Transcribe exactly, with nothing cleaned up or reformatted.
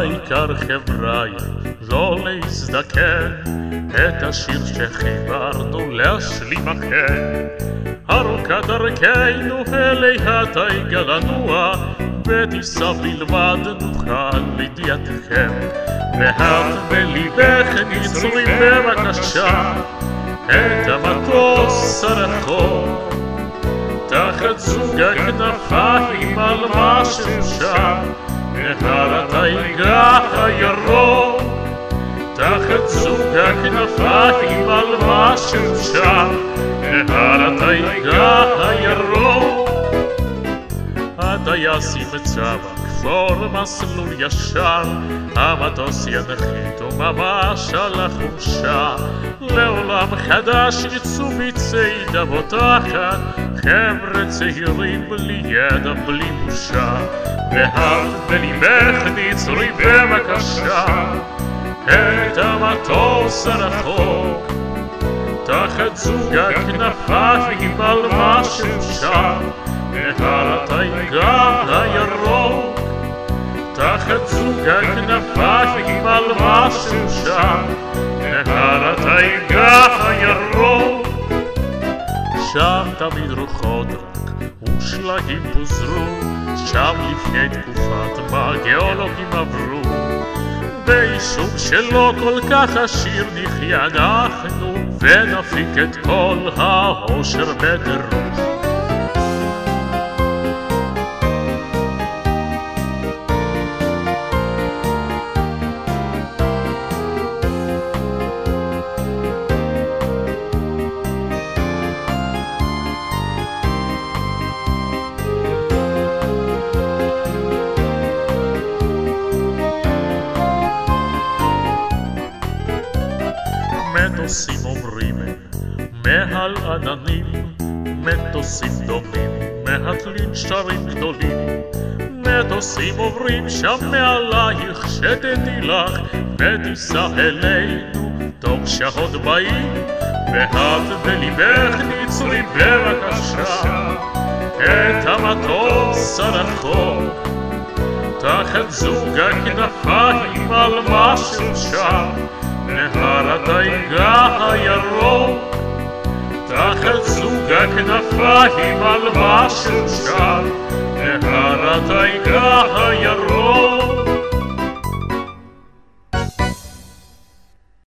העיקר חבריי לא להזדקן, את השיר שחיברנו להשלים אכן. ארוכה דרכנו אלי התייגה לנוע, בטיסה בלבד נוכל לידיעתכם. ואת בליבך נצרי בבקשה את המטוס הרחוק, תחת זוג הכנפיים על משהו שם נהר התייגה הירוק. תחת זוג הכנפיים על משהו שם נהר התייגה הירוק. הטייס ימצא בכפור מסלול ישר, המטוס ינחית וממש על החורשה. לעולם חדש יצאו בצידה בוטחת חבר'ה צעירים בלי ידע בלי בושה. ואת בליבך נצרי בבקשה את המטוס הרחוק, תחת זוג הכנפיים על משהו שם נהר התייגה הירוק. תחת זוג הכנפיים על משהו שם נהר התייגה הירוק. שם תמיד רוחות רק ושלגים פוזרו, שם לפני תקופת מה גיאולוגים עברו. ביישוב שלא כל כך עשיר נחיה אנחנו, ונפיק את כל העושר בטירוף. מטוסים אומרים מעל עננים, מטוסים דומים מהתלים שרים גדולים. מטוסים עוברים שם מעלייך שתדעי לך, בטיסה אלינו תוך שעות באים. ואת בליבך נצרי בבקשה את המטוס הרחוק, תחת זוג הכנפיים על משהו שם נהר התייגה הירוק. תחת זוג הכנפיים על משהו שם נהר התייגה הירוק.